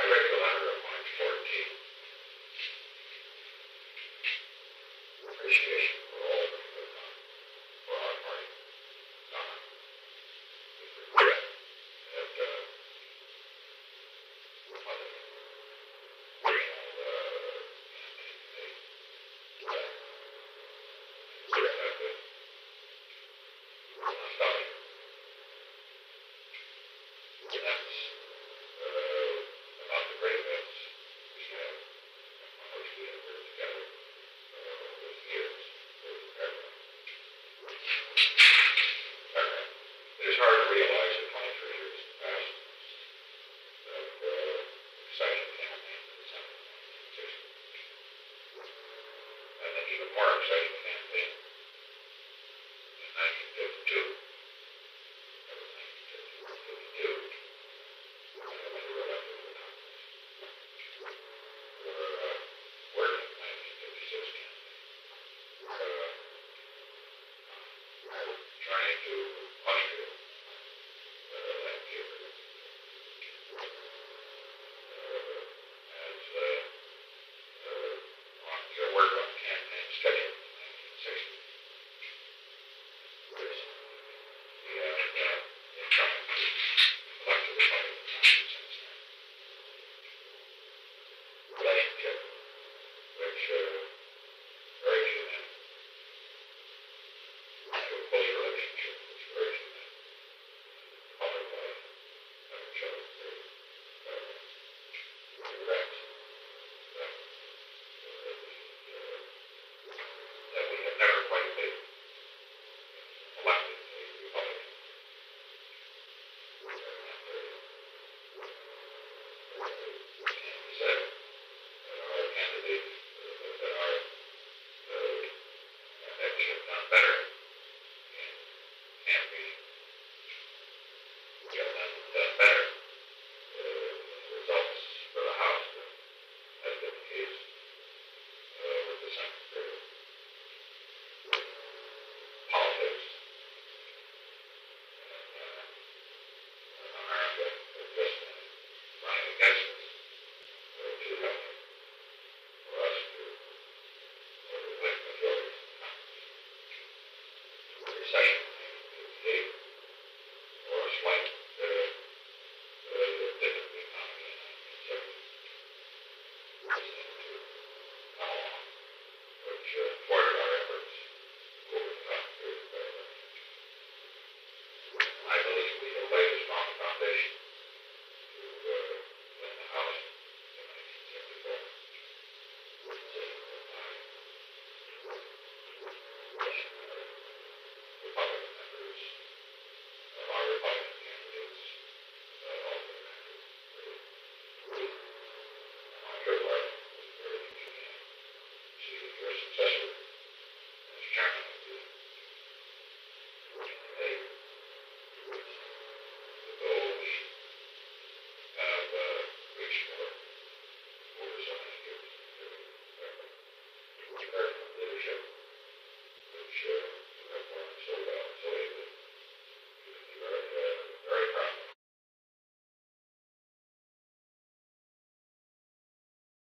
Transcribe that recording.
read your letter of March 14th. Appreciation for all that you have done for our party. Donna, with regret that about the great events we have, on which we have worked together over the years. There's a paragraph. It is hard to realize that 23 years have passed of exciting campaign in December 1960, and an even more exciting campaign in 1952. Trying to Austria that year as on your work on the campaign schedule in 1960. We have been trying to elect the Republican Party since then. Relationship which urged you then to a close relationship which urged you then public life having shown regrets that we have never quite been elected a Republican. We said that our candidate, that we have done better in campaigning. We have done better in the results for the House than has been the case with the Senate. Politics and America have just been running against us too heavily for us to win majorities in Congress. The recession in 1958 or a slight dip in the economy in 1970 seemed to come along, which thwarted our efforts to overcome the period. I believe we have laid a strong foundation to win the House in 1974. Consistent with my Republican members of our Republican candidates, all of them acted. On your part, Mr. Burley, you can see that your successor as chairman of the committee, the goal we have reached for over so many years. American leadership, which you have learned so well.